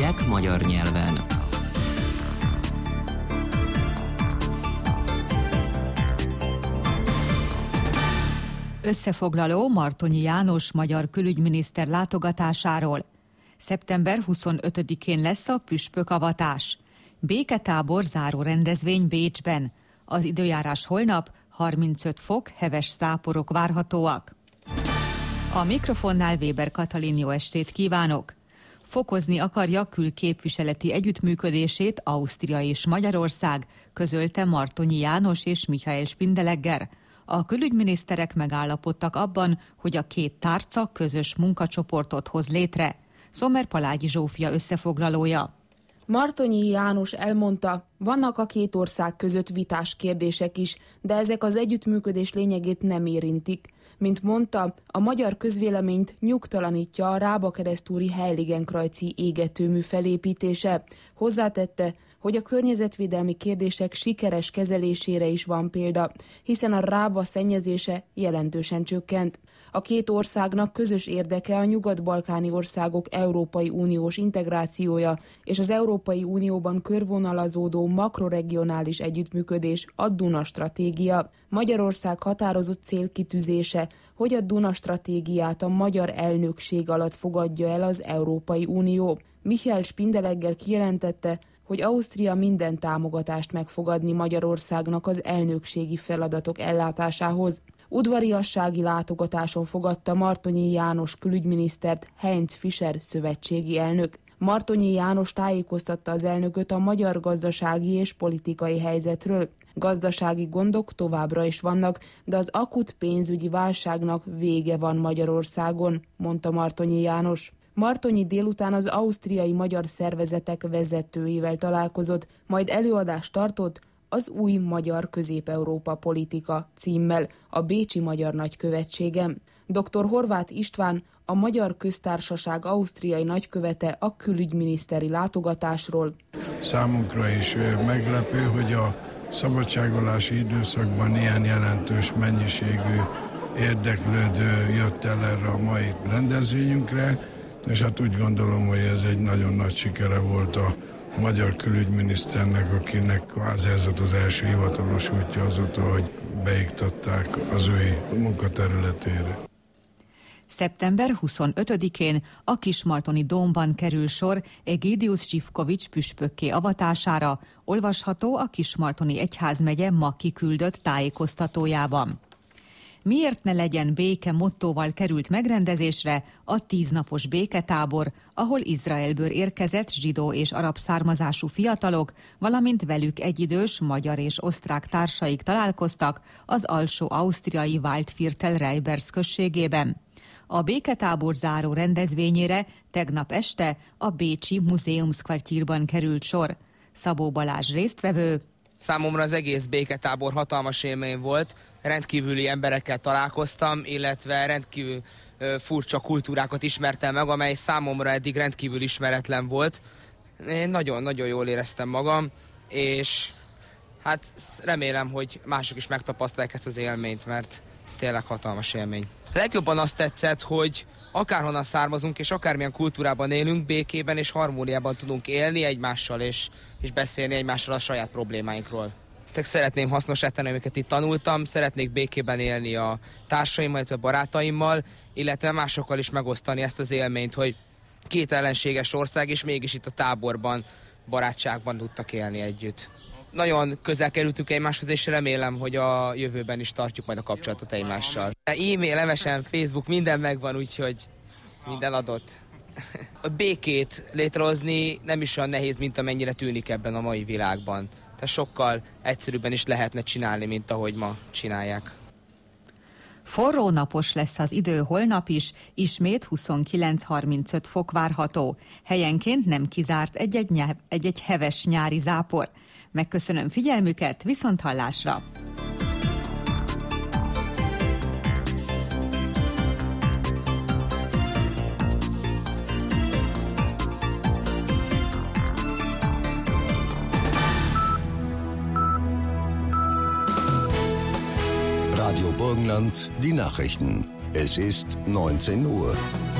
hírek magyar nyelven. Összefoglaló Martonyi János magyar külügyminiszter látogatásáról. Szeptember 25-én lesz a püspökavatás. Béketábor záró rendezvény Bécsben. Az időjárás holnap 35 fok, heves záporok várhatóak. A mikrofonnál Weber Katalin, jó estét kívánok! Fokozni akarja külképviseleti együttműködését Ausztria és Magyarország, közölte Martonyi János és Michael Spindelegger. A külügyminiszterek megállapodtak abban, hogy a két tárca közös munkacsoportot hoz létre. Szomer Palágyi Zsófia összefoglalója. Martonyi János elmondta, vannak a két ország között vitás kérdések is, de ezek az együttműködés lényegét nem érintik. Mint mondta, a magyar közvéleményt nyugtalanítja a Rába-keresztúri Heiligenkreuzi égetőmű felépítése. Hozzátette, hogy a környezetvédelmi kérdések sikeres kezelésére is van példa, hiszen a Rába szennyezése jelentősen csökkent. A két országnak közös érdeke a nyugat-balkáni országok Európai Uniós integrációja és az Európai Unióban körvonalazódó makroregionális együttműködés, a Duna stratégia. Magyarország határozott célkitűzése, hogy a Duna stratégiát a magyar elnökség alatt fogadja el az Európai Unió. Michael Spindelegger kijelentette, hogy Ausztria minden támogatást megfogadni Magyarországnak az elnökségi feladatok ellátásához. Udvariassági látogatáson fogadta Martonyi János külügyminisztert Heinz Fischer szövetségi elnök. Martonyi János tájékoztatta az elnököt a magyar gazdasági és politikai helyzetről. Gazdasági gondok továbbra is vannak, de az akut pénzügyi válságnak vége van Magyarországon, mondta Martonyi János. Martonyi délután az ausztriai magyar szervezetek vezetőivel találkozott, majd előadást tartott az új magyar Közép-Európa politika címmel a Bécsi Magyar Nagykövetségem. Dr. Horváth István, a Magyar Köztársaság ausztriai nagykövete a külügyminiszteri látogatásról. Számunkra is meglepő, hogy a szabadságolási időszakban ilyen jelentős mennyiségű érdeklődő jött el erre a mai rendezvényünkre, és hát úgy gondolom, hogy ez egy nagyon nagy sikere volt a magyar külügyminiszternek, akinek kvázi ez volt az első hivatalos útja azóta, hogy beiktatták az ő munkaterületére. Szeptember 25-én a Kismartoni dómban kerül sor Egidius Zsivkovics püspökké avatására, olvasható a Kismartoni egyházmegye ma kiküldött tájékoztatójában. Miért ne legyen béke mottóval került megrendezésre a 10 napos béketábor, ahol Izraelből érkezett zsidó és arab származású fiatalok, valamint velük egyidős magyar és osztrák társaik találkoztak az alsó-ausztriai Waldviertel-Reibers községében. A béketábor záró rendezvényére tegnap este a bécsi Museumskvartírban került sor. Szabó Balázs résztvevő. Számomra az egész béketábor hatalmas élmény volt, rendkívüli emberekkel találkoztam, illetve rendkívül furcsa kultúrákat ismertem meg, amely számomra eddig rendkívül ismeretlen volt. Én nagyon-nagyon jól éreztem magam, és hát remélem, hogy mások is megtapasztalják ezt az élményt, mert tényleg hatalmas élmény. Legjobban azt tetszett, hogy akárhonnan származunk, és akármilyen kultúrában élünk, békében és harmóniában tudunk élni egymással, és beszélni egymással a saját problémáinkról. Szeretném hasznosá tenni, amiket itt tanultam, szeretnék békében élni a társaimmal, illetve barátaimmal, illetve másokkal is megosztani ezt az élményt, hogy két ellenséges ország, és mégis itt a táborban, barátságban tudtak élni együtt. Nagyon közel kerültünk egymáshoz, és remélem, hogy a jövőben is tartjuk majd a kapcsolatot egymással. E-mail, MSN, Facebook, minden megvan, úgyhogy minden adott. A békét létrehozni nem is olyan nehéz, mint amennyire tűnik ebben a mai világban. Tehát sokkal egyszerűbben is lehetne csinálni, mint ahogy ma csinálják. Forró napos lesz az idő holnap is, ismét 29-35 fok várható. Helyenként nem kizárt egy-egy heves nyári zápor. Megköszönöm figyelmüket, viszonthallásra! Radio Burgenland, die Nachrichten. Es ist 19 Uhr.